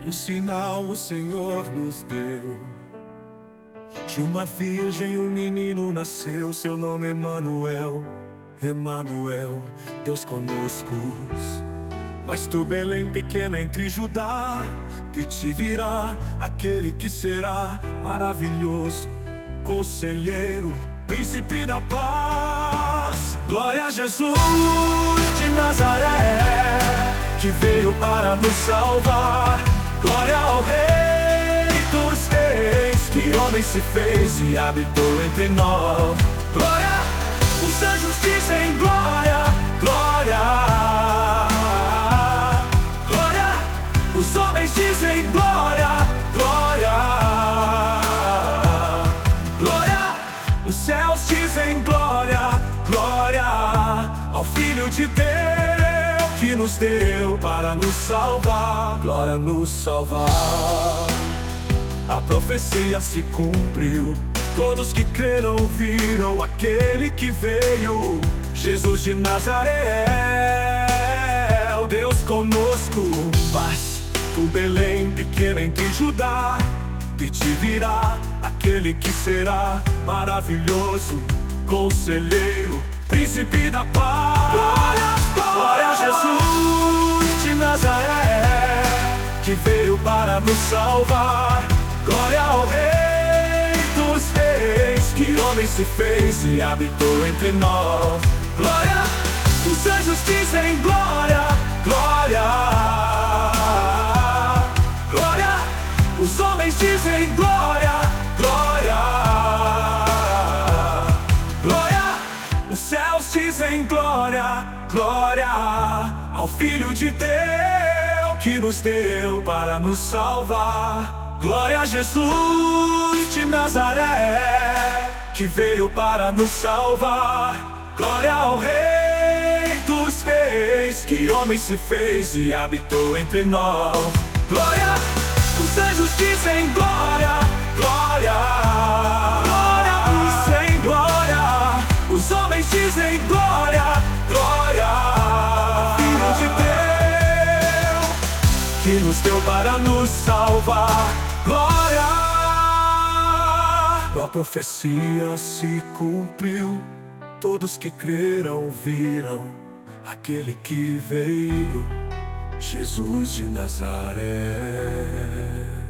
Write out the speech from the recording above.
Um sinal o Senhor nos deu. De uma virgem um menino nasceu, seu nome é Emanuel. Emanuel, Deus conosco. Mas tu, Belém pequena entre Judá, de ti virá aquele que será maravilhoso, conselheiro, príncipe da paz. Glória a Jesus de Nazaré, que veio para nos salvar. Glória ao Rei dos Reis, que homem se fez e habitou entre nós. Glória, os anjos dizem glória, glória. Glória, os homens dizem glória, glória. Glória, os céus dizem glória, glória ao Filho de Deus que nos deu para nos salvar. Glória, nos salvar. A profecia se cumpriu, todos que creram viram aquele que veio, Jesus de Nazaré, o Deus conosco. Mas tu, Belém pequena entre Judá, de ti virá aquele que será maravilhoso, conselheiro, príncipe da paz. Glória, glória a Jesus de Nazaré, que veio para nos salvar. Glória ao Rei dos Reis, que homem se fez e habitou entre nós. Glória, os anjos dizem glória, glória. Glória, os homens dizem glória, glória. Glória, os céus dizem glória, glória ao Filho de Deus que nos deu para nos salvar. Glória a Jesus de Nazaré, que veio para nos salvar. Glória ao Rei dos Reis, que homem se fez e habitou entre nós. Glória, os anjos dizem glória, glória. Glória, dizem glória. Os homens dizem glória, glória. Filho de Deus, que nos deu para nos salvar. Glória, a profecia se cumpriu, todos que creram viram aquele que veio, Jesus de Nazaré.